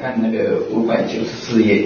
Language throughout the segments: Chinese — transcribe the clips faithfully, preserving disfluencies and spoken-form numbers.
看那个五百九十四页。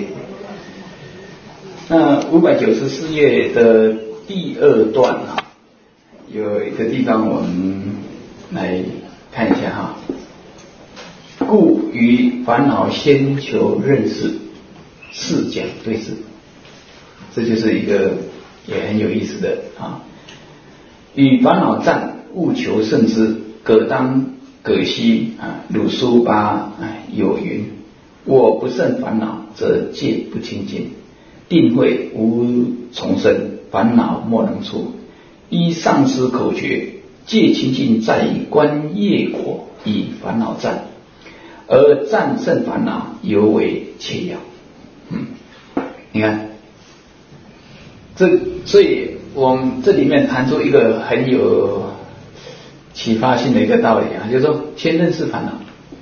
那五百九十四页的第二段啊，有一个地方我们来看一下哈。故于烦恼先求认识，是讲对治，这就是一个也很有意思的啊。与烦恼战，务求胜之，葛当葛西啊，鲁苏巴哎有云：我不胜烦恼，则戒不清净，定慧无从生，烦恼莫能出。依上师口诀，戒清净在于观业果，以烦恼战，而战胜烦恼尤为切要。嗯，你看，这所以我们这里面谈出一个很有启发性的一个道理啊，就是说先认识烦恼。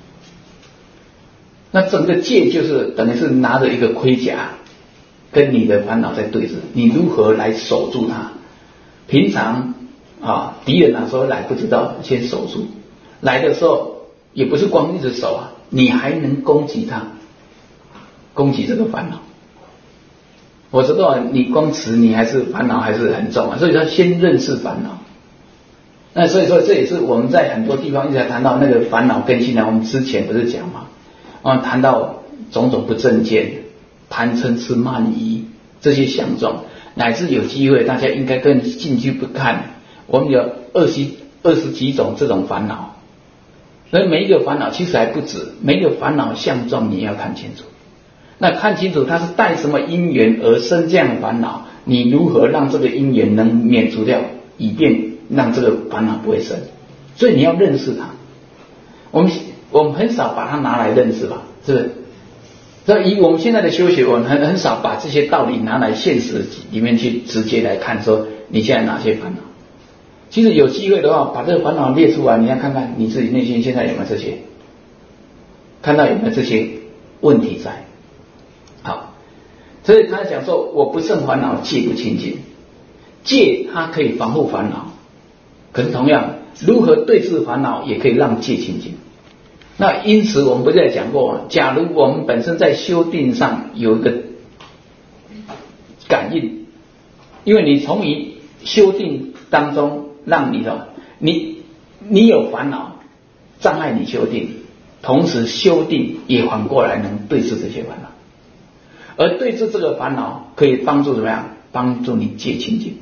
那整个戒就是等于是拿着一个盔甲，跟你的烦恼在对峙，你如何来守住它？平常啊，敌人哪时候来不知道，先守住。来的时候也不是光一直守啊，你还能攻击它，攻击这个烦恼。我知道你光持你还是烦恼还是很重啊，所以说先认识烦恼。那所以说这也是我们在很多地方一直在谈到那个烦恼根性啊，我们之前不是讲嘛，啊，谈到种种不正见、贪嗔痴慢疑这些相状，乃至有机会大家应该更进去不看，我们有二十二十几种这种烦恼，所以每一个烦恼其实还不止，每一个烦恼相状你要看清楚。那看清楚它是带什么因缘而生这样的烦恼，你如何让这个因缘能免除掉，以便让这个烦恼不会生。所以你要认识它。我们我们很少把它拿来认识吧，是不是？所以以我们现在的修学，我们很很少把这些道理拿来现实里面去直接来看，说你现在哪些烦恼。其实有机会的话，把这个烦恼列出来，你要看看你自己内心现在有没有这些，看到有没有这些问题在。好，所以他讲说，我不胜烦恼，戒不清净。戒它可以防护烦恼，可是同样，如何对治烦恼，也可以让戒清净。那因此，我们不是也讲过，假如我们本身在修定上有一个感应，因为你从于修定当中，让你的你你有烦恼障碍你修定，同时修定也反过来能对治这些烦恼。而对治这个烦恼可以帮助怎么样？帮助你戒清净，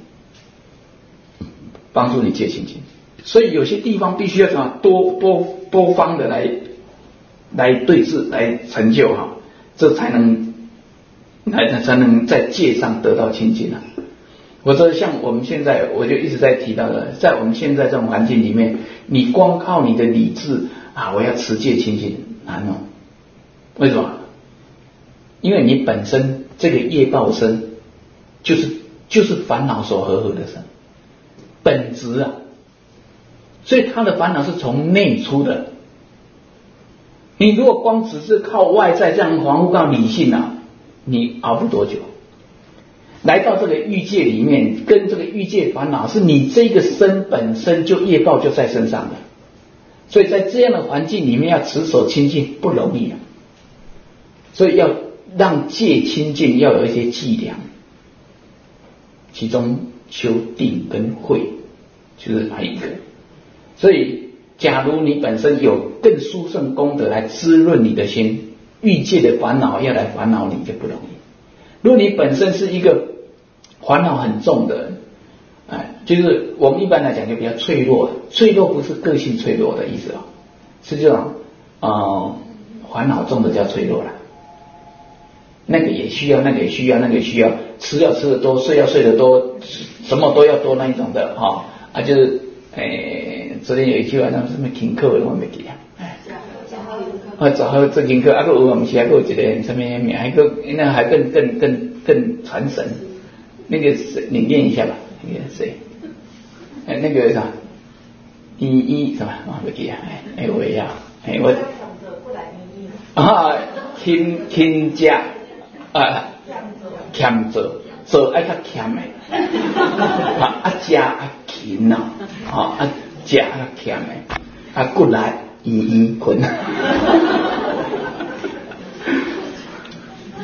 帮助你戒清净。所以有些地方必须要怎么多多多方的来来对治，来成就哈，这才能来才能在戒上得到清净啊。我说像我们现在，我就一直在提到的，在我们现在这种环境里面，你光靠你的理智啊，我要持戒清净难哦。为什么？因为你本身这个业报身就是就是烦恼所合合的身本质啊，所以他的烦恼是从内出的。你如果光只是靠外在这样防护到理性啊，你熬不多久。来到这个欲界里面，跟这个欲界烦恼是你这个身本身就业报就在身上的，所以在这样的环境里面要持守清净不容易啊。所以要让戒清净要有一些伎俩，其中修定跟慧就是哪一个。所以假如你本身有更殊胜功德来滋润你的心，欲界的烦恼要来烦恼你就不容易。如果你本身是一个烦恼很重的人，哎，就是我们一般来讲就比较脆弱，脆弱不是个性脆弱的意思啊，是这种呃烦恼重的叫脆弱了。那个也需要，那个也需要，那个也需要，吃要吃得多，睡要睡得多，什么都要多那一种的哈、哦、啊，就是诶，昨天有一句话，那什么听课我没记啊，哎，啊，早好做听课，啊个有我们其他个有一个什么名，还个那还更更更更传神，那个你念一下吧，那个谁，哎，那个啥，一一什么我没记啊，哎哎我也要，哎我啊，听听家。啊，欠做做爱较欠的，啊啊食啊勤呐，啊啊食啊欠的，啊骨力圆圆困。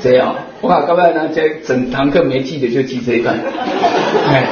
谁哦？哇，要不然呢？这整堂课没记的就记这一段。哎，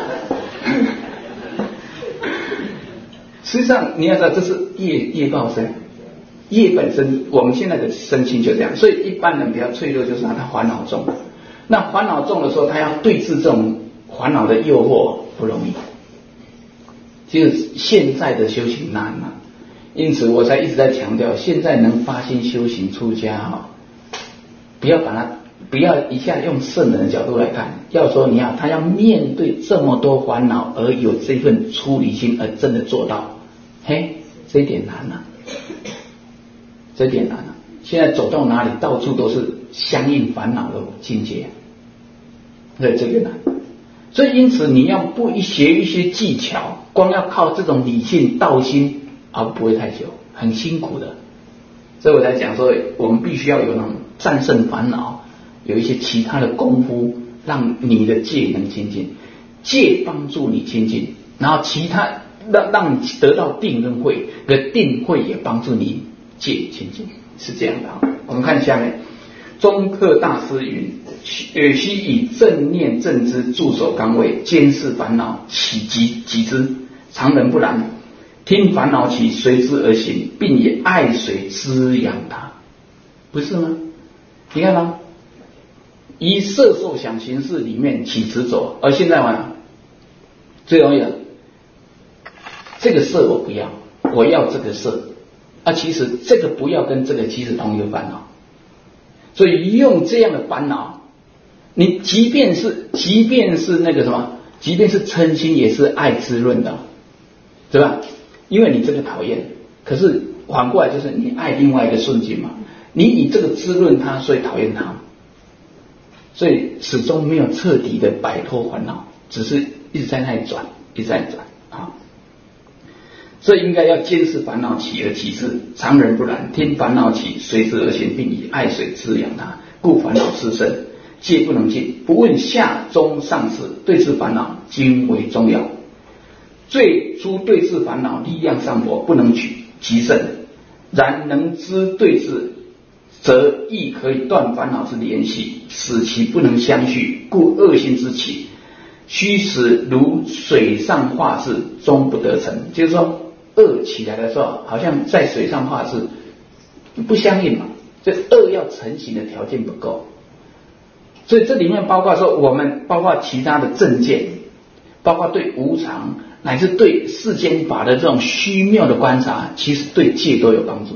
实际上你要知道，这是业业报身，业本身，我们现在的身心就这样，所以一般人比较脆弱，就是他烦恼重。那烦恼重的时候，他要对治这种烦恼的诱惑不容易。就是现在的修行难啊，因此我才一直在强调，现在能发心修行出家哈，不要把它，不要一下用圣人的角度来看，要说你要他要面对这么多烦恼而有这份出离心，而真的做到，嘿，这一点难啊，这一点难啊。现在走到哪里，到处都是相应烦恼的境界，对，这个难。所以因此你要不一学一些技巧，光要靠这种理性道心啊，不会太久，很辛苦的。所以我才讲说，我们必须要有那种战胜烦恼，有一些其他的功夫，让你的戒能清净，戒帮助你清净，然后其他让让你得到定跟慧，而定慧也帮助你戒清净，是这样的啊。我们看下面，中克大师云。呃，须以正念正知驻守岗位，监视烦恼，起击击之。常人不然，听烦恼起，随之而行，并以爱水滋养它，不是吗？你看吗？以色受想行识里面起执着，而现在嘛，最容易了，这个色我不要，我要这个色，啊，其实这个不要跟这个其实同一个烦恼，所以用这样的烦恼。你即便是即便是那个什么，即便是嗔心也是爱滋润的，对吧？因为你这个讨厌，可是反过来就是你爱另外一个顺境嘛，你以这个滋润它，所以讨厌它，所以始终没有彻底的摆脱烦恼，只是一直在那里转，一直在转啊。所以应该要监视烦恼起而起之，常人不然，听烦恼起，随之而行，并以爱水滋养它，故烦恼滋生。戒不能尽，不问下中上士，对治烦恼今为重要。最初对治烦恼力量尚薄，不能取极胜，然能知对治，则亦可以断烦恼之联系，使其不能相续，故恶心之起，须使如水上画质，终不得成。就是说，恶起来的时候，好像在水上画质不相应嘛，这恶要成型的条件不够。所以这里面包括说，我们包括其他的正见，包括对无常乃至对世间法的这种虚妙的观察，其实对戒都有帮助。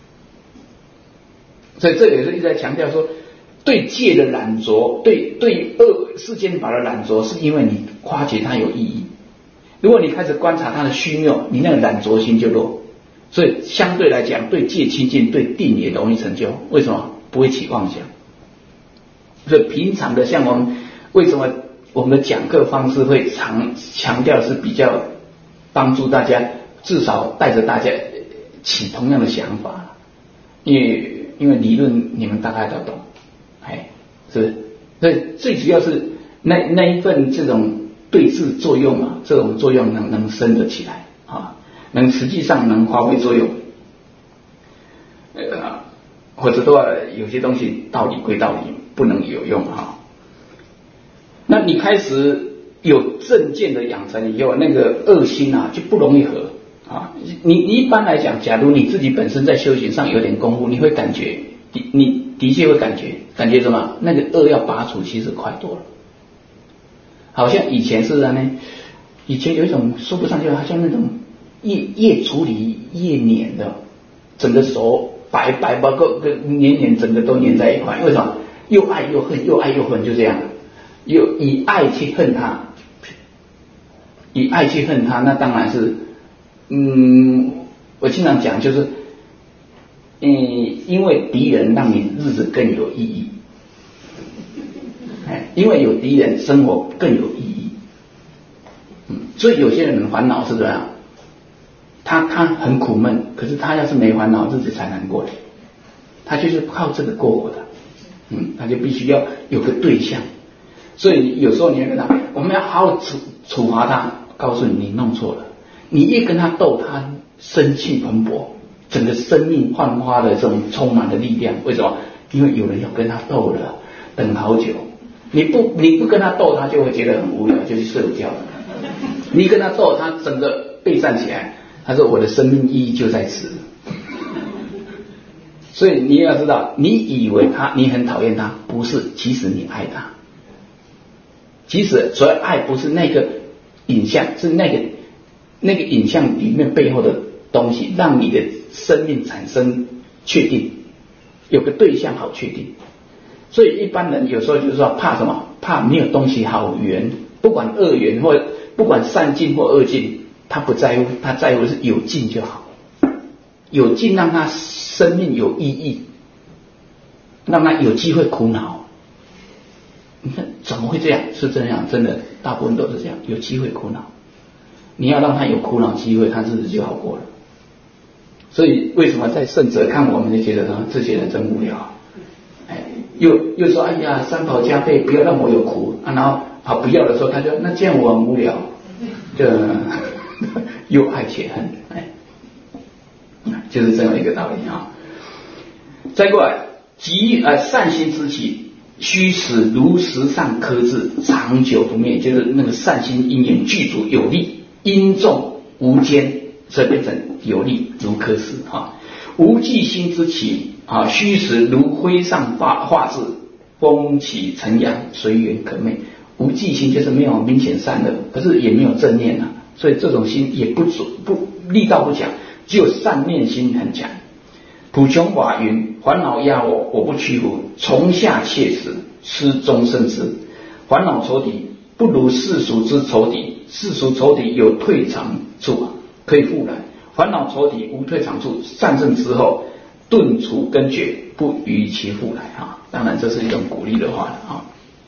所以这里也是一直在强调说，对戒的染着，对对恶世间法的染着，是因为你夸觉它有意义。如果你开始观察它的虚妙，你那个染着心就弱。所以相对来讲，对戒清净，对定也容易成就。为什么？不会起妄想。所以平常的像我们为什么我们的讲课方式会常强调是比较帮助大家，至少带着大家起同样的想法，因为因为理论你们大概都懂，哎，是不是？所以最主要是那那一份这种对治作用啊，这种作用能能生得起来啊，能实际上能发挥作用，呃，或者说有些东西道理归道理。不能有用哈。那你开始有正见的养成以后，那个恶心啊就不容易合啊。你你一般来讲，假如你自己本身在修行上有点功夫，你会感觉，你你的确会感觉，感觉什么？那个恶要拔除，其实快多了。好像以前是的呢，以前有一种说不上去，好像那种越越处理越黏的，整个手白白包个跟黏黏，整个都黏在一块，为什么？又爱又恨，又爱又恨，就这样。又以爱去恨他，以爱去恨他，那当然是，嗯，我经常讲就是，嗯，因为敌人让你日子更有意义，哎，因为有敌人，生活更有意义。嗯，所以有些人烦恼是这样，他他很苦闷，可是他要是没烦恼，日子才难过的，他就是靠这个过活的。嗯，他就必须要有个对象，所以有时候你要跟他，我们要好好处处罚他，告诉你你弄错了，你越跟他斗，他生气蓬勃，整个生命焕发的这种充满了力量。为什么？ 因为有人要跟他斗了，等好久。你不你不跟他斗，他就会觉得很无聊，就去睡午觉了。你跟他斗，他整个背站起来，他说我的生命意义就在此。所以你要知道，你以为他你很讨厌他，不是，其实你爱他。其实所谓爱不是那个影像，是那个那个影像里面背后的东西，让你的生命产生确定，有个对象好确定。所以一般人有时候就是说怕什么？怕没有东西好缘，不管恶缘或不管善境或恶境，他不在乎，他在乎的是有境就好，有境让他生命有意义，让他有机会苦恼。你看怎么会这样？是这样，真的大部分都是这样，有机会苦恼。你要让他有苦恼机会，他日子就好过了。所以为什么在圣者看我们就觉得说这些人真无聊？哎，又又说哎呀，三宝加倍，不要让我有苦啊。然后好不要的时候，他就那这样我很无聊，就又爱且恨，哎，就是这样一个道理啊。再过来，即呃善心之起，须使如石上刻字，长久不灭，就是那个善心因缘具足有力，因重无间，所以变成有力如刻石啊。无记心之起啊，虚实如灰上画画字，风起尘扬，随缘可昧。无记心就是没有明显善恶，可是也没有正念啊，所以这种心也不准不力道不强，只有善念心很强。普穷瓦云，烦恼压我，我不屈服，从下切齿，吃终生之。烦恼仇敌不如世俗之仇敌，世俗仇敌有退场处，可以复来。烦恼仇敌无退场处，战胜之后顿除根绝，不与其复来啊！当然这是一种鼓励的话了啊。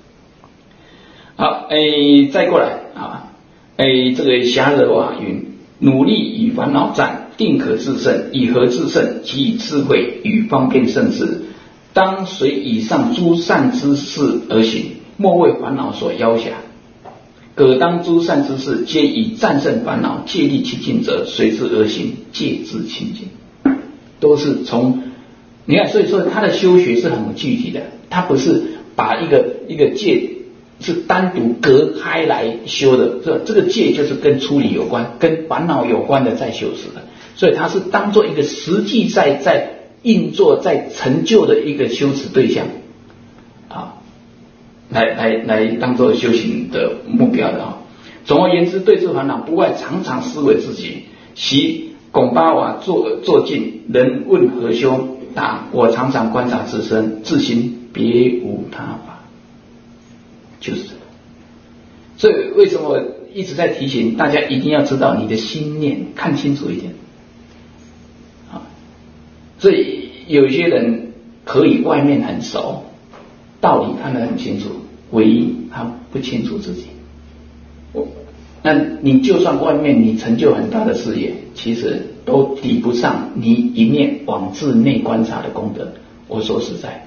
好，诶，再过来啊，诶，这个狭惹瓦云，努力与烦恼战，定可制胜。以何制胜？即以智慧与方便胜之。当随以上诸善之事而行，莫为烦恼所要挟。葛当诸善之事，皆以战胜烦恼，借力清净者，随之而行，戒之清净。都是从你看，所以说他的修学是很具体的，他不是把一个一个戒是单独隔开来修的，这这个戒就是跟处理有关，跟烦恼有关的在修持的，所以他是当做一个实际在在运作在成就的一个修持对象啊。来来来，当做修行的目标的啊。总而言之，对治烦恼不外常常思维自己。习拱巴瓦坐坐静，人问何修？答：我常常观察自身，自心别无他法。就是这个。所以为什么一直在提醒大家，一定要知道你的心念，看清楚一点啊。所以有些人可以外面很熟，道理看得很清楚，唯一他不清楚自己。那你就算外面你成就很大的事业，其实都抵不上你一面往自内观察的功德。我说实在，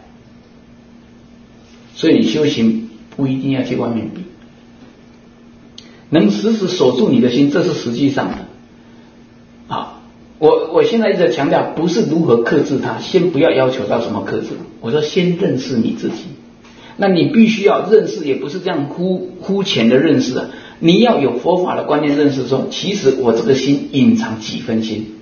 所以你修行不一定要去外面比，能时时守住你的心，这是实际上的啊。我我现在一直强调，不是如何克制它，先不要要求到什么克制，我说先认识你自己。那你必须要认识，也不是这样肤肤浅的认识啊，你要有佛法的观念认识说，其实我这个心隐藏几分心，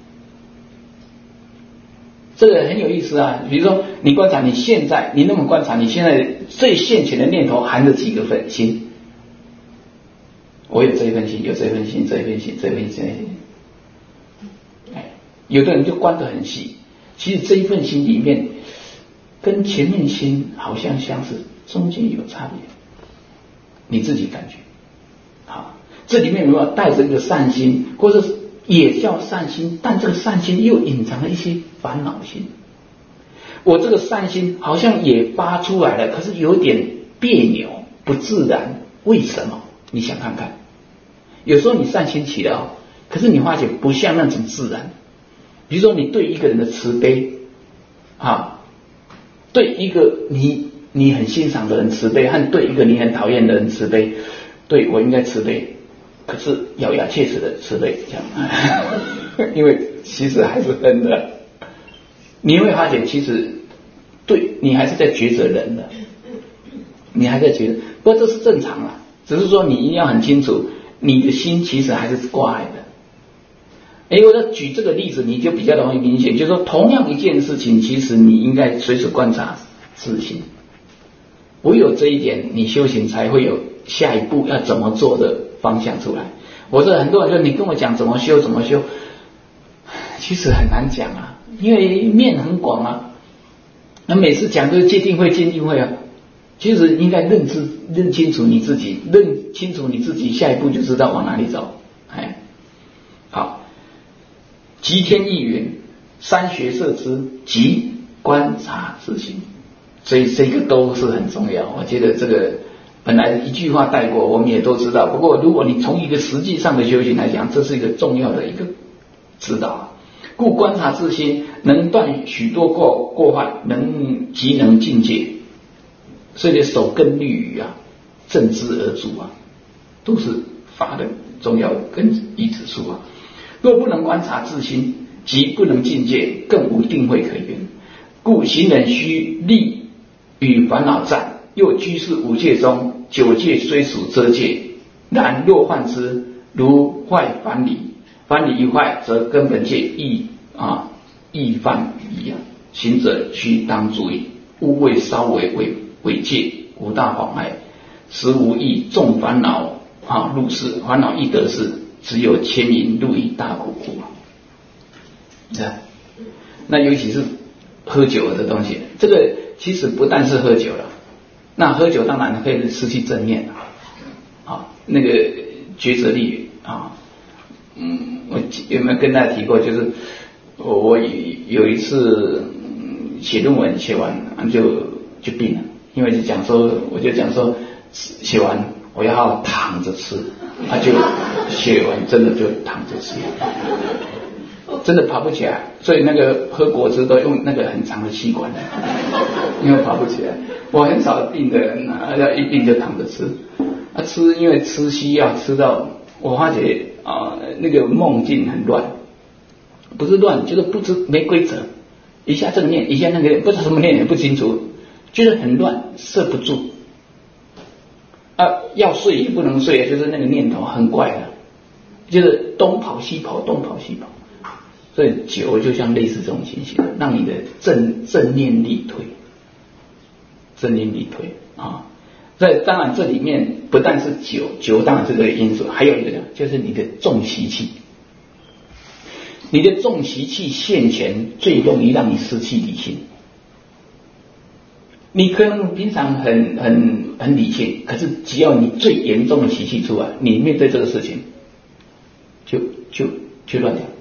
这个很有意思啊。比如说你观察你现在，你那么观察你现在最现前的念头含着几个分心，我有这一份心，有这一份心，这一份心，这一份心，这一份心。哎，有的人就观得很细，其实这一份心里面跟前面心好像相似，中间有差别，你自己感觉。好，这里面有没有带着一个善心，或者也叫善心，但这个善心又隐藏了一些烦恼心。我这个善心好像也发出来了，可是有点别扭，不自然，为什么？你想看看，有时候你善心起了，可是你发觉不像那种自然。比如说你对一个人的慈悲啊，对一个你你很欣赏的人慈悲，和对一个你很讨厌的人慈悲，对我应该慈悲，可是咬牙切齿的慈悲，这样，因为其实还是真的。你会发现，其实对你还是在抉择人的，你还在抉择，不过这是正常啦，只是说你一定要很清楚，你的心其实还是挂碍的。哎，我在举这个例子，你就比较容易明显，就是说同样一件事情，其实你应该随时观察自心，唯有这一点，你修行才会有下一步要怎么做的方向出来。我这很多人说你跟我讲怎么修怎么修，其实很难讲啊，因为面很广啊。那每次讲都是戒定慧戒定慧啊，其实应该认知认清楚你自己，认清楚你自己，下一步就知道往哪里走。哎，好，即天意云，三学摄之，即观察自心。所以这个都是很重要，我觉得这个本来一句话带过，我们也都知道。不过如果你从一个实际上的修行来讲，这是一个重要的一个指导。故观察自心，能断许多过过患，能即能境界。所以守根律语啊，正知而住啊，都是法的重要根依指数啊。若不能观察自心，即不能境界，更无定慧可言。故行人须立与烦恼战，又居士五戒中，九戒虽属遮戒，然若患之，如坏凡理。凡理一坏，则根本戒亦啊亦犯矣啊！行者须当注意，勿为稍微为为戒，无大妨碍，实无益众烦恼啊入世，烦恼易得势，只有牵引入于大苦苦啊！那尤其是喝酒的东西，这个其实不但是喝酒了，那喝酒当然可以失去正念啊，啊那个抉择力啊。嗯，我有没有跟大家提过？就是我我有一次写论文写完就就病了，因为就讲说，我就讲说写完我要好好躺着吃，他就写完真的就躺着吃，真的爬不起来，所以那个喝果汁都用那个很长的吸管，因为爬不起来。我很少病的人啊，要一病就躺着吃，啊吃因为吃西药吃到我发觉。啊，那个梦境很乱，不是乱，就是不知没规则，一下这个念，一下那个不知道什么念也不清楚，就是很乱，摄不住。啊，要睡也不能睡，就是那个念头很怪的，就是东跑西跑，东跑西跑。所以酒就像类似这种情形，让你的正正念力退，正念力退啊。这当然这里面不但是酒，酒当然这个因素，还有一个就是你的重习气，你的重习气现前最容易让你失去理性。你可能平常很很很理性，可是只要你最严重的习气出来，你面对这个事情就就就乱掉，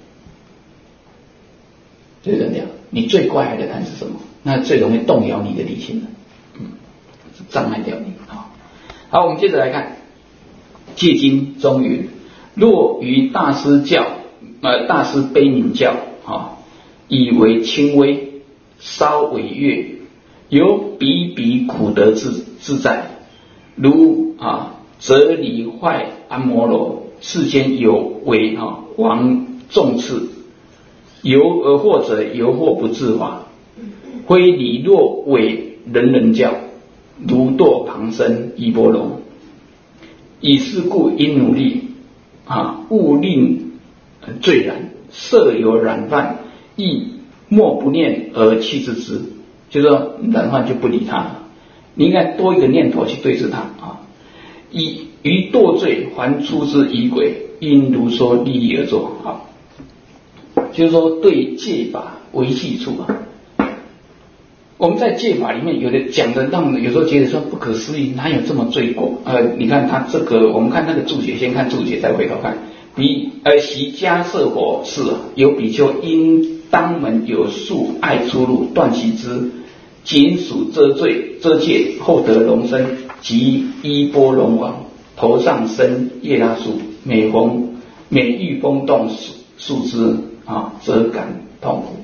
就乱掉。你最怪害的看是什么？那最容易动摇你的理性了，嗯，障碍掉你。好，我们接着来看戒经中云：若于大师教，呃，大师悲悯教，啊，以为轻微，稍违越，有比比苦得自自在，如啊，则离坏安摩罗，世间有为啊，王重次，犹而或者犹或不自法，非离若为人人教。如堕旁生依波龙，以是故应努力啊，勿令罪染，设有染犯，亦莫不念而弃之之。就是说染犯就不理他，你应该多一个念头去对治他啊。以于堕罪还出之仪轨，应如说利益而作。好，就是说对戒法维系处啊。我们在戒法里面有的讲的让我们有时候觉得说不可思议，哪有这么罪过？呃，你看他这个，我们看那个注解，先看注解再回头看。比呃习迦摄火是有比丘因当门有树爱出入，断其枝，仅属遮罪遮戒，后得龙身，即依波龙王，头上生叶拉树，每逢每遇风动树树枝啊，则感痛苦。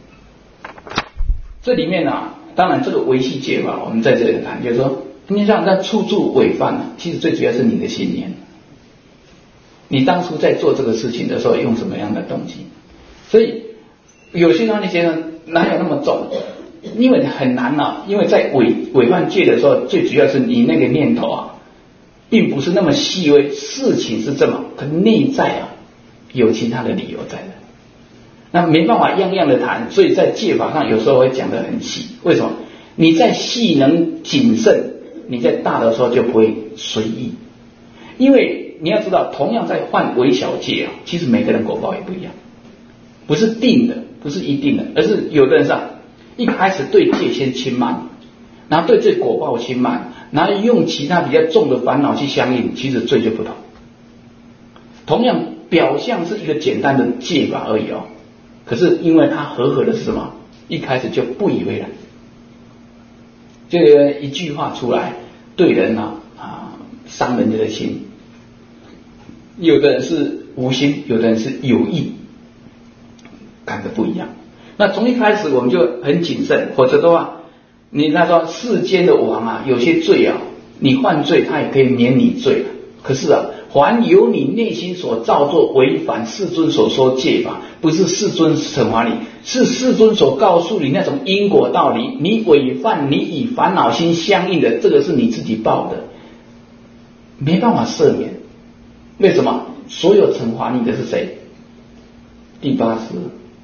这里面啊，当然这个维系戒法，我们在这里谈，就是说，你让他处处违犯，其实最主要是你的信念。你当初在做这个事情的时候，用什么样的动机？所以有些人你觉得哪有那么重？ 因为很难啊，因为在伪伪犯戒的时候，最主要是你那个念头啊，并不是那么细微，事情是这么，可内在啊有其他的理由在的，那没办法样样的谈，所以在戒法上有时候会讲得很细。为什么？你在细能谨慎，你在大的时候就不会随意，因为你要知道，同样在犯微小戒啊，其实每个人果报也不一样，不是定的，不是一定的，而是有的人上一开始对戒先轻慢，然后对这果报轻慢，然后用其他比较重的烦恼去相应，其实罪就不同。同样表象是一个简单的戒法而已哦，可是因为它合合的是什么？一开始就不以为然，这个一句话出来，对人啊啊伤人家的心。有的人是无心，有的人是有意，感觉不一样。那从一开始我们就很谨慎，否则的话，你那说世间的王啊，有些罪啊，你犯罪他也可以免你罪，可是啊，凡由你内心所造作违反世尊所说戒法，不是世尊惩罚你，是世尊所告诉你那种因果道理，你违犯，你以烦恼心相应的，这个是你自己报的，没办法赦免。为什么？所有惩罚你的是谁？第八识。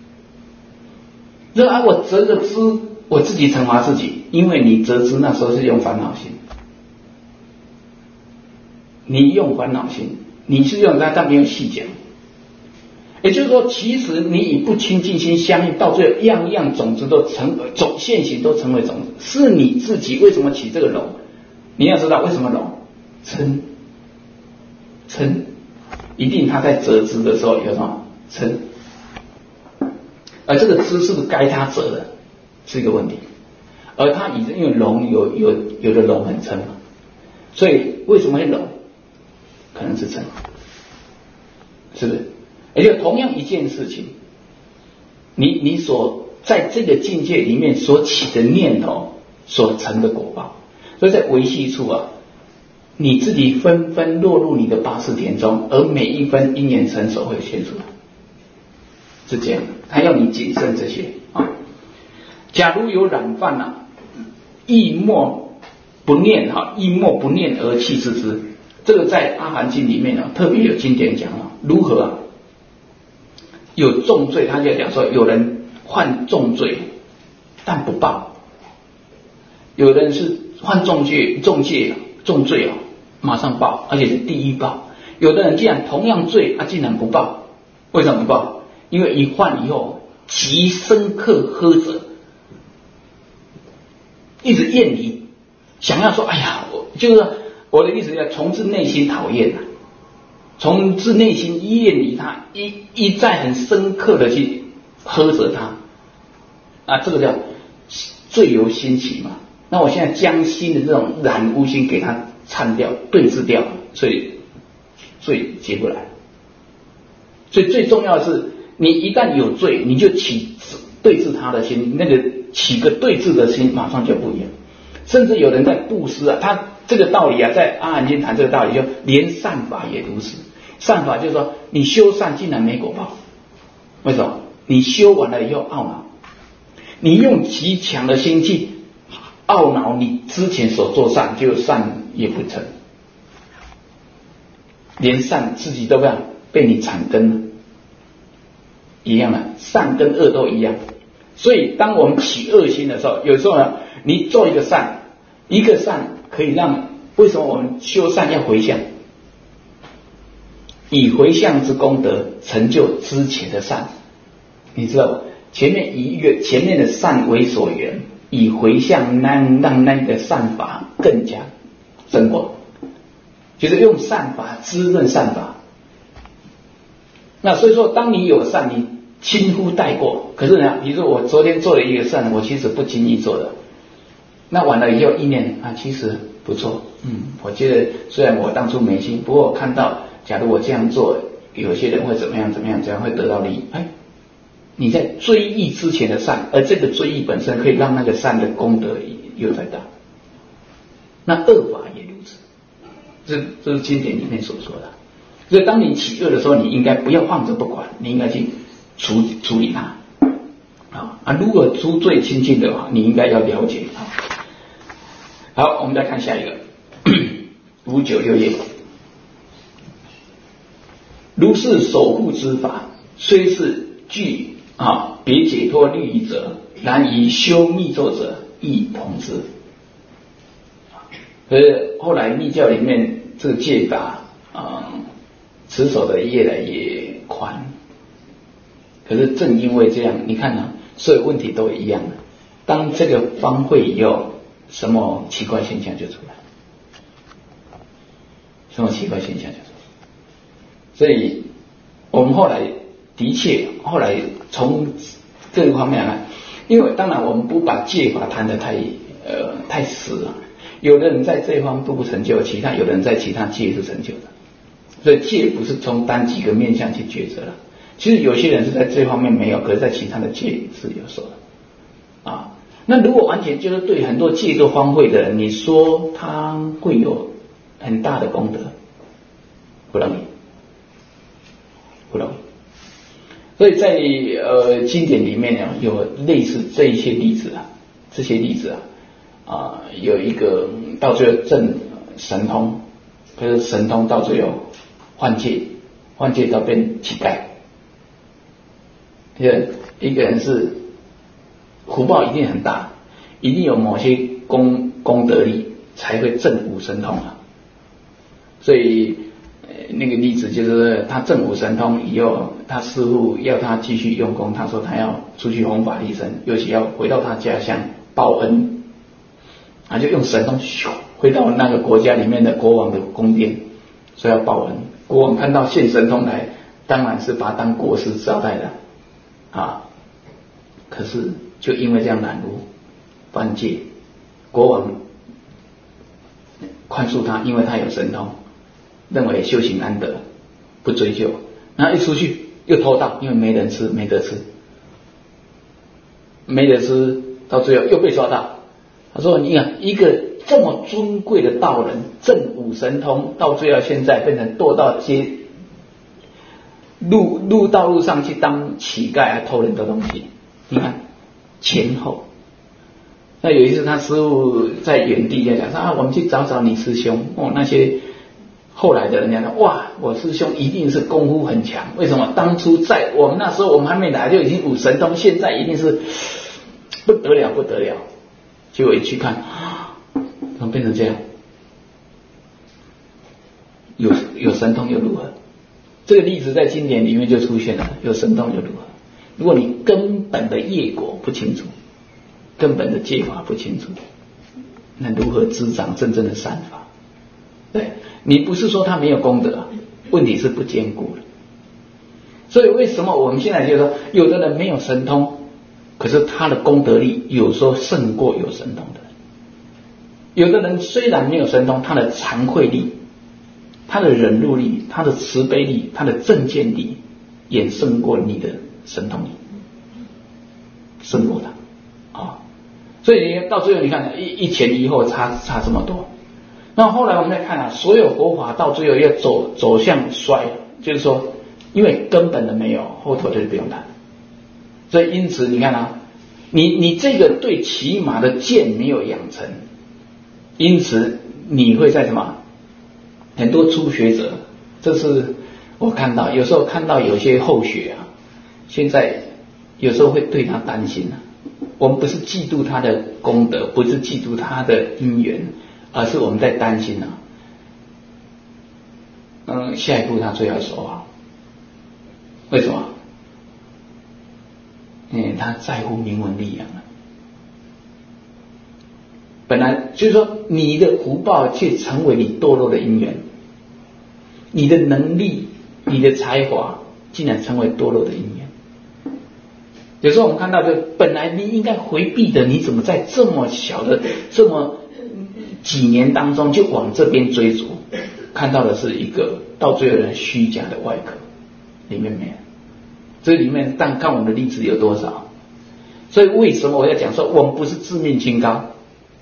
这啊，我折个知，我自己惩罚自己，因为你折知那时候是用烦恼心，你用烦恼心，你是用它，但没有细讲。也就是说，其实你以不清净心相应，到最后样样种子都成种现行都成为种子，是你自己为什么起这个龙？你要知道为什么龙？嗔。嗔，一定他在折枝的时候有什么嗔，而这个枝是不是该他折的，是一个问题。而他以因为龙有有有的龙很嗔嘛，所以为什么会龙？可能是嗔，是不是？也就同样一件事情，你你所在这个境界里面所起的念头所成的果报，所以在维系处啊。你自己纷纷落入你的八识田中，而每一分因缘成熟会现出来，是这样的。他要你谨慎这些啊。假如有染犯啊，意默不念哈，意默不念而弃之之，这个在阿含经里面啊，特别有经典讲啊，如何啊？有重罪，他就讲说，有人犯重罪，但不报；有人是犯重戒，重戒重罪啊。马上报，而且是第一报。有的人既然同样罪，他、啊、竟然不报，为什么不报？因为一犯以后，极深刻呵责，一直厌离，想要说，哎呀，我就是我的意思，要从自内心讨厌啊，从自内心厌离他，一一再很深刻的去呵责他，啊，这个叫罪由心起嘛。那我现在将心的这种染污心给他忏掉、对治掉，所以罪结不来。所以最重要的是，你一旦有罪，你就起对治他的心，那个起个对治的心，马上就不一样。甚至有人在布施啊，他这个道理啊，在阿含经谈这个道理，就连善法也如此。善法就是说，你修善竟然没果报，为什么？你修完了以后懊恼，你用极强的心去懊恼你之前所做善，就善也不成，连善自己都不要被你铲根了，一样的，善跟恶都一样。所以当我们起恶心的时候，有时候呢，你做一个善，一个善可以让，为什么我们修善要回向？以回向之功德成就之前的善，你知道吧？前面以一个前面的善为所缘，以回向让让那个善法更加增广，就是用善法滋润善法。那所以说，当你有善，你轻忽带过，可是呢，比如说我昨天做了一个善，我其实不经意做的，那完了以后意念啊，其实不错，嗯，我觉得虽然我当初没心，不过我看到，假如我这样做，有些人会怎么样怎么样，怎样会得到利益，哎。你在追忆之前的善，而这个追忆本身可以让那个善的功德又再大。那恶法也如此，这这是经典里面所说的。所以当你起恶的时候，你应该不要放着不管，你应该去处处理它。 啊啊，如果猪最亲近的话，你应该要了解啊。好，我们再看下一个五九六页，如是守护之法，虽是具啊别解脱律仪者，然以修密咒者亦同之。可是后来密教里面这个戒法啊、嗯，持守的越来越宽。可是正因为这样，你看啊，所有问题都一样。当这个方会以后，什么奇怪现象就出来，什么奇怪现象就出来。所以我们后来的确，后来从这个方面来，因为当然我们不把戒法谈得太呃太死了。有的人在这一方步不成就，其他有的人在其他戒是成就的。所以戒不是从单几个面向去抉择了。其实有些人是在这方面没有，可是在其他的戒是有所的啊。那如果完全就是对很多戒都荒废的人，你说他会有很大的功德，不容易，不容易。所以在呃经典里面呢，有类似这一些例子啊，这些例子啊，啊有一个到最后证神通，可是神通到最后换戒，换戒到变乞丐。一个人是福报一定很大，一定有某些功功德力才会证悟神通啊。所以、呃、那个例子就是他证悟神通以后，他师父要他继续用功，他说他要出去弘法利生，尤其要回到他家乡报恩，他就用神通咻回到那个国家里面的国王的宫殿，说要报恩。国王看到现神通来，当然是把他当国师招待的啊。可是就因为这样拦路犯戒，国王宽恕他，因为他有神通，认为修行难得，不追究。然后一出去又偷盗，因为没人吃，没得吃，没得吃，到最后又被抓到。他说：“你看，一个这么尊贵的道人，证悟神通，到最后现在变成堕到街路路道路上去当乞丐，还偷人的东西。”你看前后。那有一次他师父在原地在讲说啊，我们去找找你师兄哦，那些后来的人家说哇，我师兄一定是功夫很强，为什么？当初在我们那时候我们还没来就已经悟神通，现在一定是不得了不得了。结果一去看，怎么变成这样？有有神通又如何？这个例子在经典里面就出现了，有神通又如何？如果你根本的业果不清楚，根本的戒法不清楚，那如何滋长真正的善法？对，你不是说他没有功德，问题是不坚固了。所以为什么我们现在就说，有的人没有神通，可是他的功德力有时候胜过有神通的人；有的人虽然没有神通，他的惭愧力、他的忍辱力、他的慈悲力、他的正见力，也胜过你的神通力，胜过他啊！所以你到最后你看一一前一后差差这么多。那后来我们再看啊，所有佛法到最后要走走向衰，就是说，因为根本的没有，后头就不用谈。所以因此你看啊，你你这个对骑马的剑没有养成，因此你会在什么？很多初学者，这是我看到，有时候看到有些后学啊，现在有时候会对他担心啊。我们不是嫉妒他的功德，不是嫉妒他的因缘，而是我们在担心啊。嗯，下一步他最好说好，为什么？因为他在乎名闻利养啊。本来就是说，你的福报却成为你堕落的因缘，你的能力、你的才华，竟然成为堕落的因缘。有时候我们看到，就本来你应该回避的，你怎么在这么小的、这么几年当中就往这边追逐？看到的是一个到最后的虚假的外壳，里面没有。这里面但看我们的例子有多少。所以为什么我要讲说，我们不是自命清高？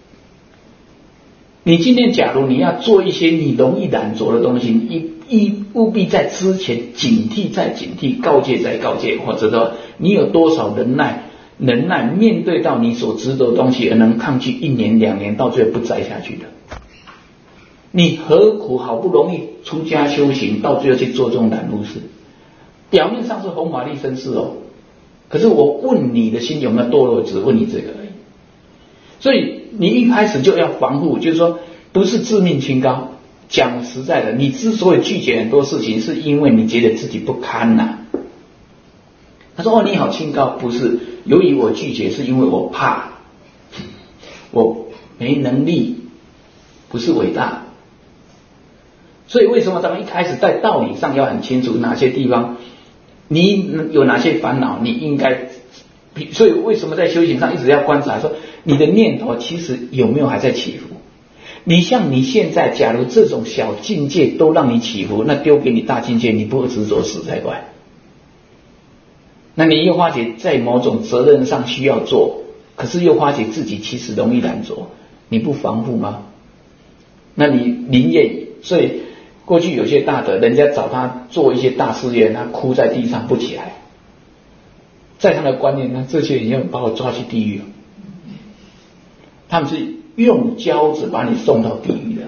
你今天假如你要做一些你容易染着的东西，你一务必在之前警惕再警惕，告诫再告诫，或者说你有多少忍耐， 忍耐面对到你所执着的东西而能抗拒一年两年，到最后不栽下去的。你何苦好不容易出家修行，到最后去做这种懒惰事？表面上是弘法利生事哦，可是我问你的心有没有堕落，只问你这个而已。所以你一开始就要防护，就是说不是自命清高。讲实在的，你之所以拒绝很多事情，是因为你觉得自己不堪呐、啊。他说：“哦，你好清高，不是？由于我拒绝，是因为我怕，我没能力，不是伟大。所以为什么咱们一开始在道理上要很清楚哪些地方，你有哪些烦恼，你应该。所以为什么在修行上一直要观察，说你的念头其实有没有还在起伏？你像你现在，假如这种小境界都让你起伏，那丢给你大境界，你不会执着死才怪。那你又发觉在某种责任上需要做，可是又发觉自己其实容易懒惰，你不防护吗？那你宁愿，所以过去有些大德，人家找他做一些大事业，他哭在地上不起来，在他的观念呢，这些人要把我抓去地狱，他们是用胶子把你送到地狱的。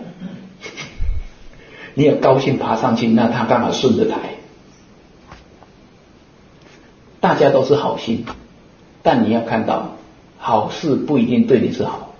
你也高兴爬上去，那他干嘛顺着台？大家都是好心，但你要看到好事不一定对你是好。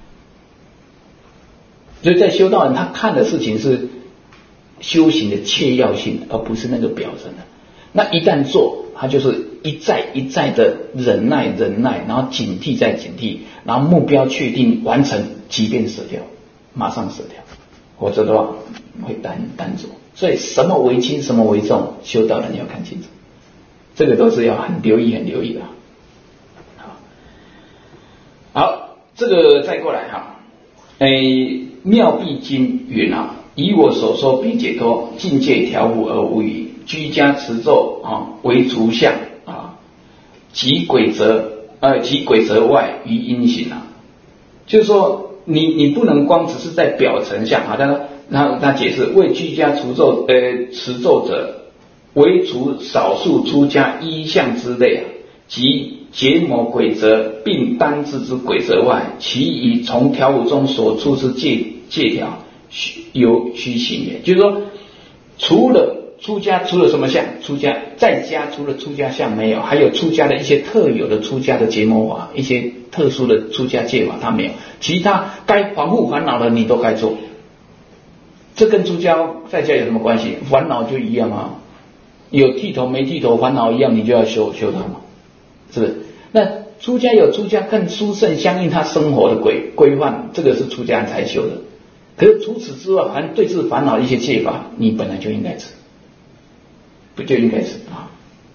所以在修道人，他看的事情是修行的切要性，而不是那个表层的。那一旦做，他就是一再一再的忍耐忍耐，然后警惕再警惕，然后目标确定完成，即便舍掉，马上舍掉，否则的话会单单走。所以什么为轻，什么为重，修道人要看清楚，这个都是要很留意很留意的。好，好，这个再过来哈，诶，妙必经云啊，以我所说并解脱，境界调伏而无余。居家持咒啊，为除相啊，即鬼则呃，即鬼则外于阴行啊。就是说，你你不能光只是在表层相啊。他他他解释，为居家除咒呃持咒者，为除少数出家依相之类啊，即结魔鬼则，并单自之鬼则外，其余从调伏中所出之戒戒条，由虚行也。就是说，除了出家除了什么相？出家在家除了出家相没有，还有出家的一些特有的出家的结魔法，一些特殊的出家戒法他没有，其他该防护烦恼的你都该做。这跟出家在家有什么关系？烦恼就一样啊，有剃头没剃头烦恼一样，你就要修修它嘛，是不是？那出家有出家更殊胜相应他生活的规规范，这个是出家才修的。可是除此之外，还对治烦恼的一些戒法，你本来就应该持。不就应该是啊？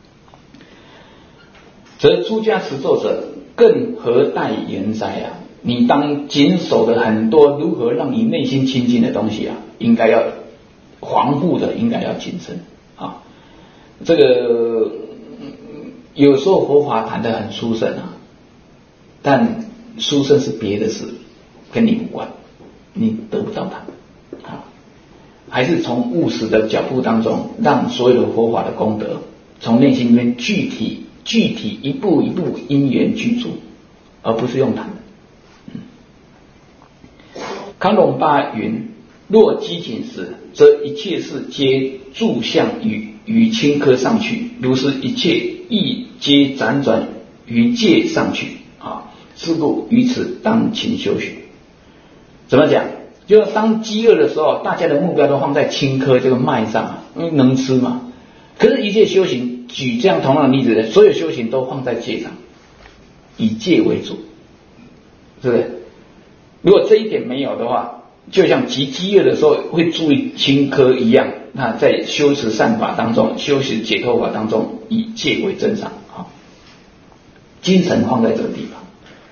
则出家持咒者，更何待言哉啊！你当谨守的很多如何让你内心清净的东西啊，应该要防护的，应该要谨慎啊。这个有时候佛法谈得很殊胜啊，但殊胜是别的事，跟你无关，你得不到它啊。还是从务实的角度当中，让所有的佛法的功德从内心里面具体具体一步一步因缘具足，而不是用谈的。嗯、康龙巴云：若机警时，则一切事皆住向于于轻科上去，如是一切亦皆辗转于戒上去啊。是故于此当勤修学。怎么讲？就是当饥饿的时候，大家的目标都放在青稞这个麦上，因为能吃嘛。可是，一切修行，举这样同样的例子，所有修行都放在戒上，以戒为主，是不是？如果这一点没有的话，就像极饥饿的时候会注意青稞一样，那在修持善法当中，修持解脱法当中，以戒为正上啊，精神放在这个地方。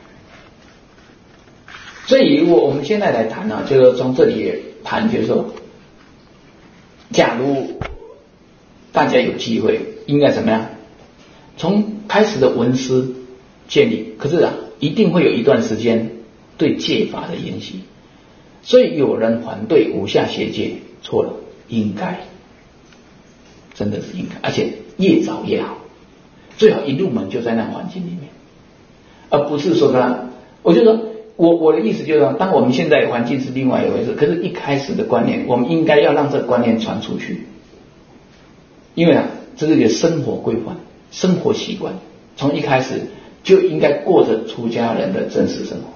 所以，如果我们现在来谈呢、啊，就是从这里谈，就是说，假如大家有机会，应该怎么样？从开始的闻思建立，可是啊，一定会有一段时间对戒法的研习。所以有人反对五下邪戒，错了，应该，真的是应该，而且越早越好，最好一入门就在那环境里面。 而不是说他，我就说我我的意思就是说，当我们现在环境是另外一回事，可是一开始的观念，我们应该要让这个观念传出去，因为啊，这是一个生活规范、生活习惯，从一开始就应该过着出家人的真实生活。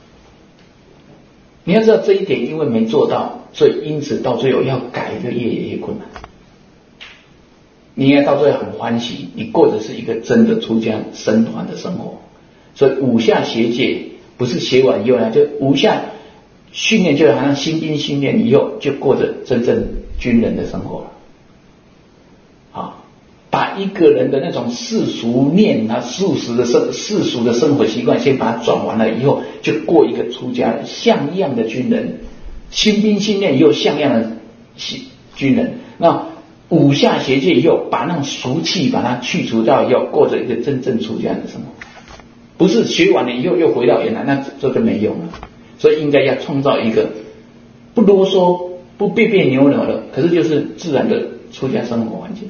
你要知道这一点，因为没做到，所以因此到最后要改就越来越困难。你应该到最后很欢喜，你过的是一个真的出家僧团的生活。所以五下学戒不是学完以后呢，就五下训练，就好像新兵训练以后就过着真正军人的生活了。啊，把一个人的那种世俗念啊、世俗的生世俗的生活习惯，先把它转完了以后，就过一个出家人像样的军人。新兵训练以后像样的军人，那五下学戒以后，把那种俗气把它去除掉以后，过着一个真正出家人的生活。不是学完了以后又回到原来，那这就没用了。所以应该要创造一个不啰嗦、不别别扭扭的，可是就是自然的出家生活环境。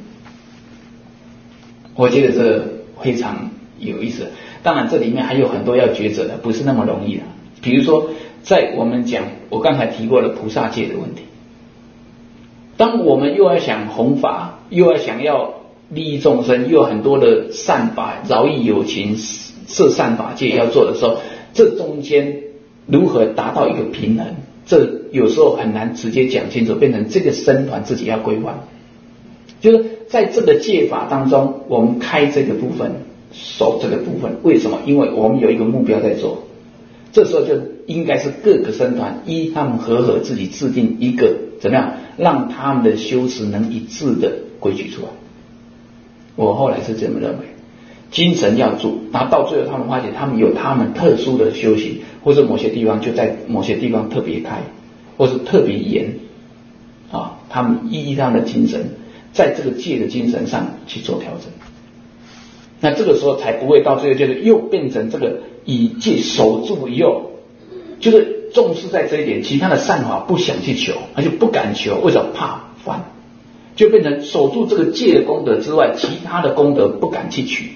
我觉得这非常有意思。当然这里面还有很多要抉择的，不是那么容易的。比如说在我们讲我刚才提过的菩萨戒的问题，当我们又要想弘法，又要想要利益众生，又有很多的善法、饶益有情、摄善法戒要做的时候，这中间如何达到一个平衡，这有时候很难直接讲清楚，变成这个僧团自己要规范。就是在这个戒法当中，我们开这个部分，守这个部分，为什么？因为我们有一个目标在做。这时候就应该是各个僧团依他们和合自己制定一个怎么样让他们的修持能一致的规矩出来。我后来是这么认为，精神要住，然后到最后他们发现他们有他们特殊的修行，或者某些地方就在某些地方特别开，或是特别严啊，他们依他们的精神，在这个戒的精神上去做调整。那这个时候才不会到最后就是又变成这个以戒守住以后，就是重视在这一点，其他的善法不想去求，而且不敢求，为什么？怕犯，就变成守住这个戒的功德之外，其他的功德不敢去取，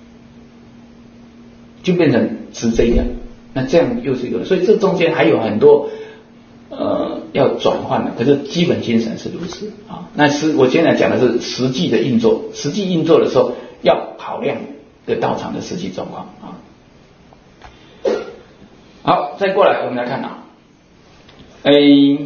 就变成只这样。那这样又是一个，所以这中间还有很多呃要转换的，可是基本精神是如此啊。那是我现在讲的是实际的运作，实际运作的时候要考量的道场的实际状况啊。好，再过来我们来看啊，诶，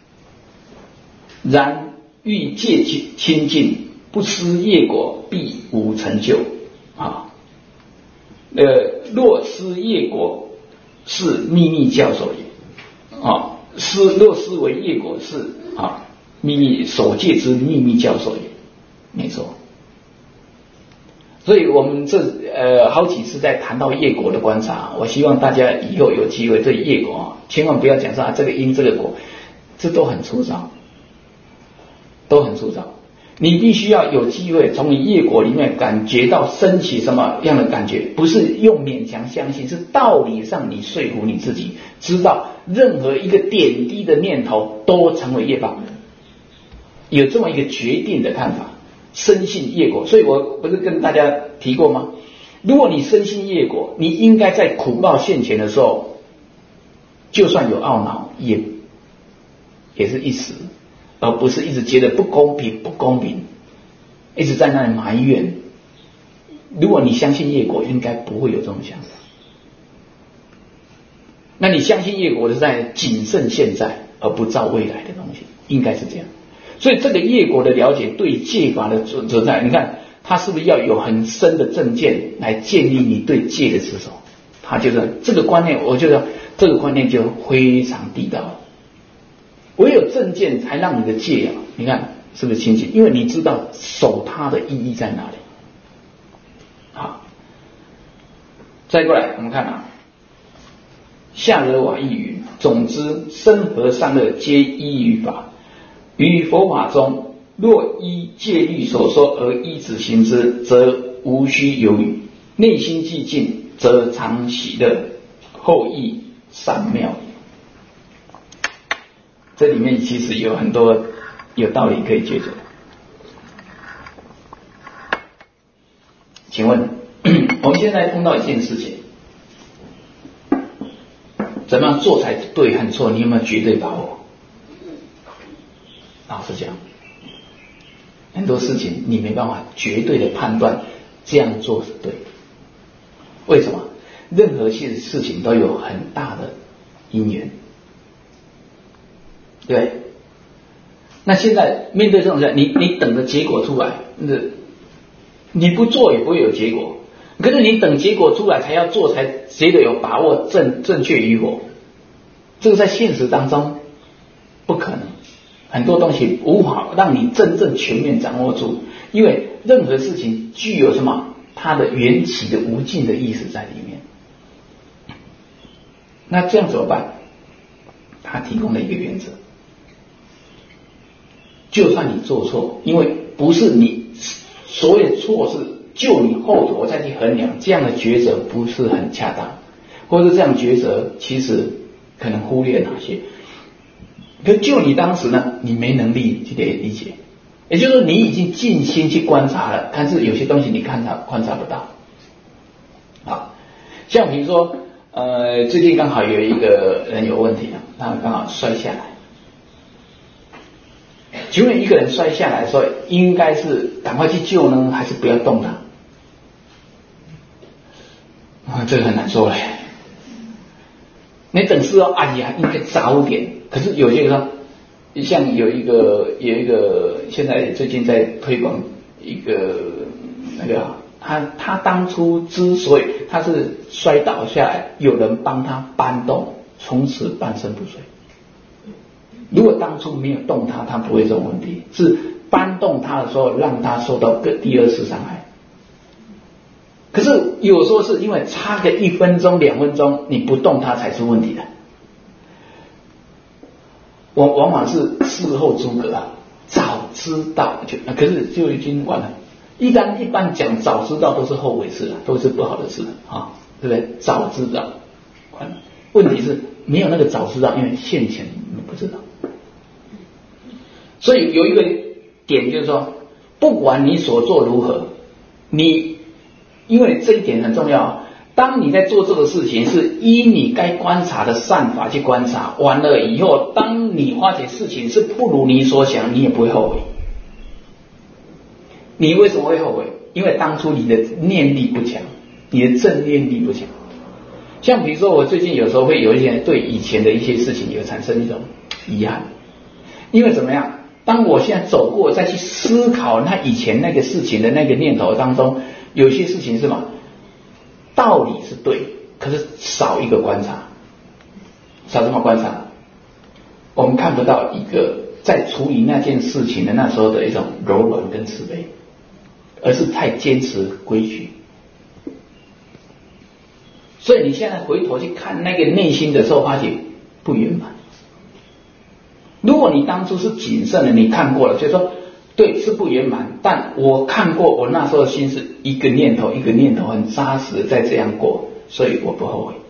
然欲戒清净，不思业果，必无成就啊。呃，若思业果，是秘密教授也啊。思若思为业果，是啊秘密守戒之秘密教授也，没错。所以我们这呃好几次在谈到业果的观察，我希望大家以后有机会对业果啊，千万不要讲说啊这个因这个果，这都很粗糙，都很粗糙。你必须要有机会从你业果里面感觉到升起什么样的感觉，不是用勉强相信，是道理上你说服你自己，知道任何一个点滴的念头都成为业报，有这么一个决定的看法。深信业果，所以我不是跟大家提过吗？如果你深信业果，你应该在苦报现前的时候，就算有懊恼，也也是一时，而不是一直觉得不公平不公平，一直在那里埋怨。如果你相信业果，应该不会有这种想法。那你相信业果是在谨慎现在，而不照未来的东西，应该是这样。所以这个业果的了解对戒法的存在，你看它是不是要有很深的正见来建立你对戒的持守？它就是这个观念，我觉得这个观念就非常地道。唯有正见才让你的戒啊，你看是不是清净？因为你知道守它的意义在哪里。好，再过来我们看啊，夏惹瓦亦云：总之生和善恶皆依于法。于佛法中，若依戒律所说而依止行之，则无需犹豫；内心寂静，则常喜乐，后益善妙。这里面其实有很多有道理可以解决。请问，我们现在碰到一件事情， 怎么样做才对和错，你有没有绝对把握？老实讲，很多事情你没办法绝对的判断这样做是对。为什么？任何些事情都有很大的因缘，对。那现在面对这种事，你你等着结果出来，那你不做也不会有结果。可是你等结果出来才要做，才觉得有把握正正确与否。这个在现实当中不可能，很多东西无法让你真正全面掌握住，因为任何事情具有什么它的缘起的无尽的意识在里面。那这样怎么办？他提供了一个原则，就算你做错，因为不是你所谓的错是就你后头再去衡量，这样的抉择不是很恰当，或者这样抉择其实可能忽略哪些。可就你当时呢，你没能力去理解，也就是说你已经尽心去观察了，但是有些东西你看察观察不到。好，像比如说呃，最近刚好有一个人有问题啊，他刚好摔下来。请问一个人摔下来的时候，应该是赶快去救呢，还是不要动他？啊，这个很难说嘞。你等事哦，哎呀，应该早点。可是有些人说，像有一个有一个现在最近在推广一个那个，他他当初之所以他是摔倒下来，有人帮他搬动，从此半身不遂。如果当初没有动他，他不会这种问题，是搬动他的时候让他受到个第二次伤害。可是有时候是因为差个一分钟两分钟你不动他才是问题的，往往往是事后诸葛啊，早知道就可是就已经完了。一般一般讲早知道都是后悔事，都是不好的事啊，对不对？早知道完了，问题是没有那个早知道，因为现前你不知道。所以有一个点就是说，不管你所做如何，你因为这一点很重要，当你在做这个事情是依你该观察的善法去观察，完了以后，当你发觉事情是不如你所想，你也不会后悔。你为什么会后悔？因为当初你的念力不强，你的正念力不强。像比如说我最近有时候会有一些对以前的一些事情有产生一种遗憾，因为怎么样，当我现在走过再去思考那以前那个事情的那个念头当中，有些事情是什么道理是对，可是少一个观察。少什么观察？我们看不到一个在处理那件事情的那时候的一种柔软跟慈悲，而是太坚持规矩。所以你现在回头去看那个内心的时候，发觉不圆满。如果你当初是谨慎的，你看过了，就是说对是不圆满，但我看过，我那时候心是一个念头一个念头很扎实的在这样过，所以我不后悔。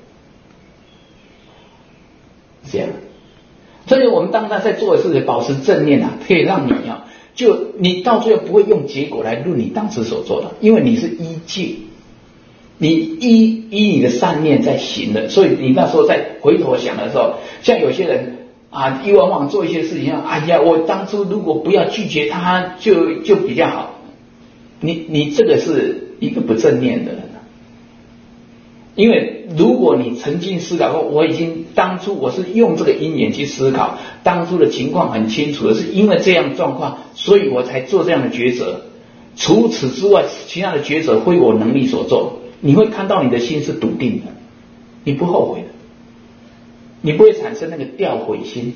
这样，所以我们当他在做的事情保持正念啊，可以让你啊，就你到最后不会用结果来论你当时所做的，因为你是依戒，你依依你的善念在行的，所以你那时候在回头想的时候，像有些人啊，一往往做一些事情，哎呀，我当初如果不要拒绝他，就就比较好。你你这个是一个不正念的人，因为如果你曾经思考过，我已经当初我是用这个因缘去思考，当初的情况很清楚的，是因为这样状况，所以我才做这样的抉择。除此之外，其他的抉择非我能力所做，你会看到你的心是笃定的，你不后悔的。你不会产生那个掉悔心，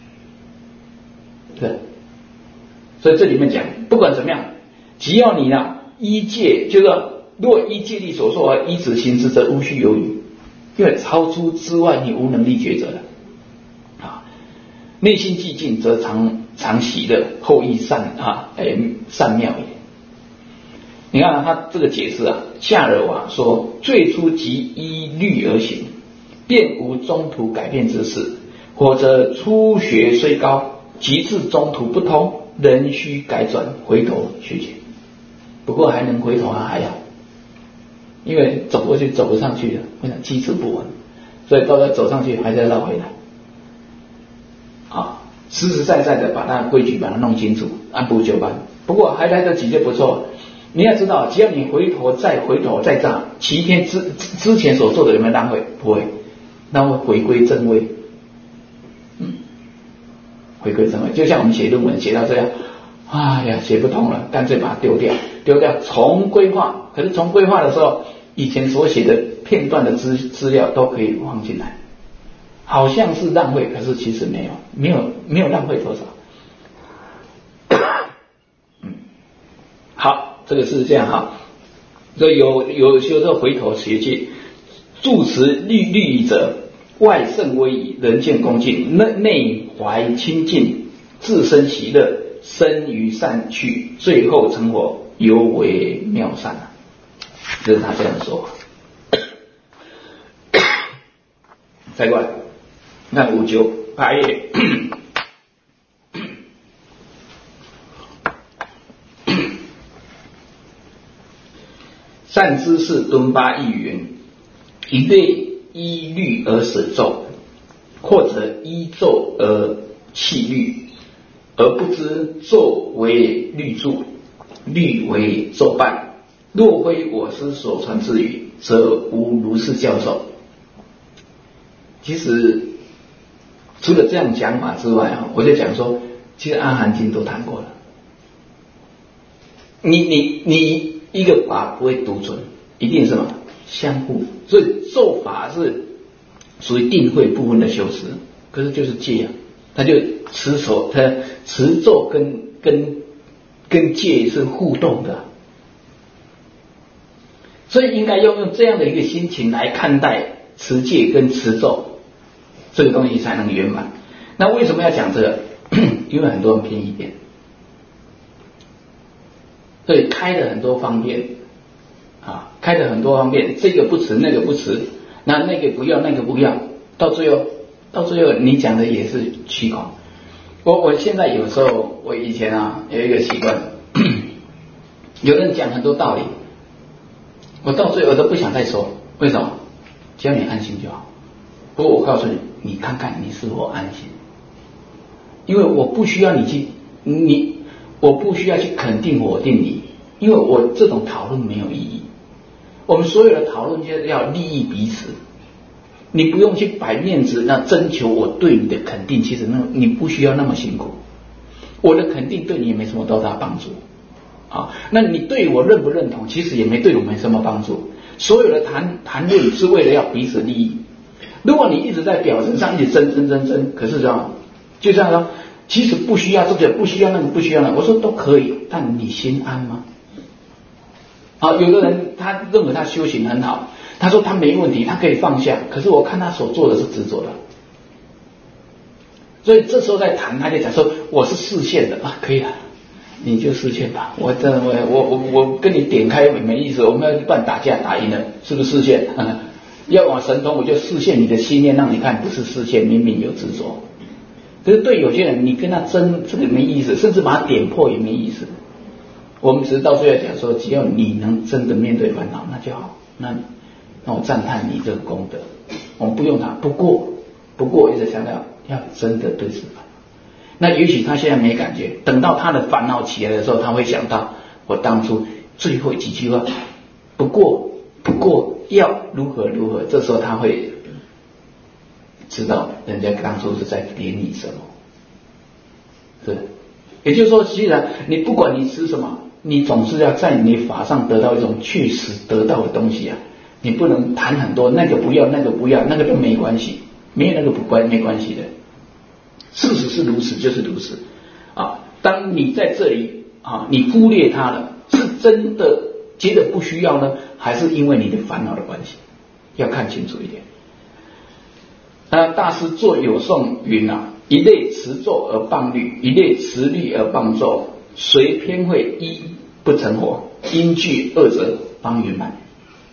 对。所以这里面讲，不管怎么样，只要你呢依戒，就是说，如果依戒力所说而依止行之，则无须犹豫，因为超出之外，你无能力抉择了。啊，内心寂静，则常常喜乐，后益善啊，哎，善妙也。你看、啊、他这个解释啊，夏尔瓦说，最初即依律而行，便无中途改变之事，或者初学虽高，即至中途不通，仍需改转回头学习。不过还能回头啊，还要，因为走过去走不上去了，为什么机制不稳？ 所以到时候走上去还是要绕回来。啊，实实在在的把它规矩把它弄清楚，按部就班。不过还来得及就不错。你要知道，只要你回头再回头再这样，七天之之前所做的有没有浪费？不会，那会回归正位。嗯，回归正位，就像我们写论文写到这样，哎呀，写不通了，干脆把它丢掉，丢掉重规划。可是重规划的时候，以前所写的片段的资资料都可以放进来，好像是浪费，可是其实没有，没有没有浪费多少。嗯，好。这个是这样哈，所以有有修这回头学戒，住持律律者，外圣威仪，人见恭敬，内内怀清净，自身喜乐，生于善趣，最后成佛，尤为妙善啊。这是他这样说。再过来，那五九八页。善知识敦巴亦云：一类依律而舍咒，或者依咒而弃律，而不知咒为律著，律为咒伴。若非我师所传之语，则无如是教授。其实除了这样讲法之外啊，我就讲说，其实《阿含经》都谈过了。你你你。一个法不会独存，一定是什么相互，所以咒法是属于定慧部分的修持，可是就是戒啊，他就持守，他持咒跟跟跟戒是互动的，所以应该要用这样的一个心情来看待持戒跟持咒这个东西才能圆满。那为什么要讲这个？因为很多人偏一点。所以开的很多方便啊，开的很多方便，这个不吃那个不吃，那那个不要那个不要，到最后到最后你讲的也是虚空。我我现在有时候我以前啊有一个习惯，有人讲很多道理，我到最后我都不想再说，为什么？只要你安心就好。不过我告诉你，你看看你是否安心，因为我不需要你去你。我不需要去肯定否定你，因为我这种讨论没有意义。我们所有的讨论就是要利益彼此，你不用去摆面子，那征求我对你的肯定，其实那你不需要那么辛苦。我的肯定对你也没什么多大帮助啊，那你对我认不认同，其实也没对我没什么帮助。所有的谈谈论是为了要彼此利益。如果你一直在表层上一直争争争争，可是这样就这样说。其实不需要这个，不需要那个，不需要那个。我说都可以，但你心安吗？啊，有的人他认为他修行很好，他说他没问题，他可以放下。可是我看他所做的是执着的，所以这时候在谈，他就讲说我是视线的啊，可以了，你就视线吧。我这我我我我跟你点开没意思，我们要不然打架打赢了，是不是视线？嗯、要往神通，我就视线你的信念，让你看不是视线，明明有执着。可是对有些人，你跟他争这个没意思，甚至把他点破也没意思。我们只是到最后讲说，只要你能真的面对烦恼，那就好。那那我赞叹你这个功德，我们不用他。不过不过，我一直强调要真的对治烦恼。那也许他现在没感觉，等到他的烦恼起来的时候，他会想到我当初最后几句话。不过不过要如何如何，这时候他会知道人家当初是在点你什么，对，也就是说，既然你不管你吃什么，你总是要在你法上得到一种确实得到的东西啊，你不能谈很多，那个不要，那个不要，那个都没关系，没有那个不关没关系的，事实是如此，就是如此啊。当你在这里啊，你忽略它了，是真的觉得不需要呢，还是因为你的烦恼的关系？要看清楚一点。那大师作有颂云啊，一类持咒而谤律，一类持律而谤咒，随偏会一不成佛，因具二者方圆满。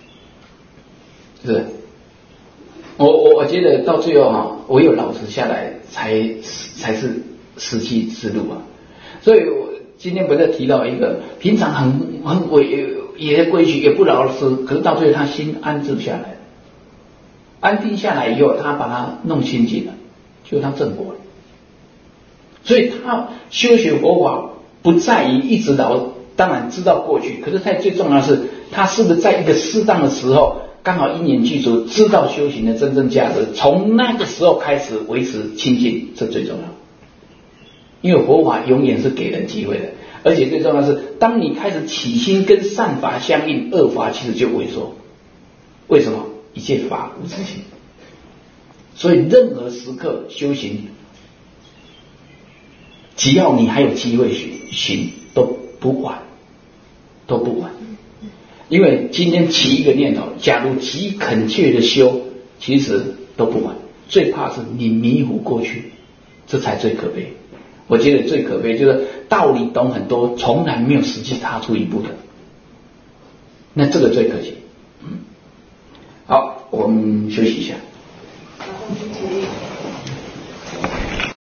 是，我我我觉得到最后啊，唯有老实下来才才是实际之路啊。所以我今天不是提到一个平常很很违也规矩也不老实，可是到最后他心安置下来。 安定下来以后，他把它弄清净了，就他正果了。所以他修学佛法不在于一直老，当然知道过去，可是他最重要的是，他是不是在一个适当的时候，刚好因缘具足，知道修行的真正价值，从那个时候开始维持清净，这最重要。因为佛法永远是给人机会的，而且最重要的是，当你开始起心跟善法相应，恶法其实就萎缩。为什么？一切法无自性。所以任何时刻修行，只要你还有机会行，都不晚，都不晚。因为今天起一个念头，假如极恳切的修，其实都不晚。最怕是你迷糊过去，这才最可悲。我觉得最可悲就是道理懂很多，从来没有实际踏出一步的，那这个最可惜。嗯，好，我们休息一下。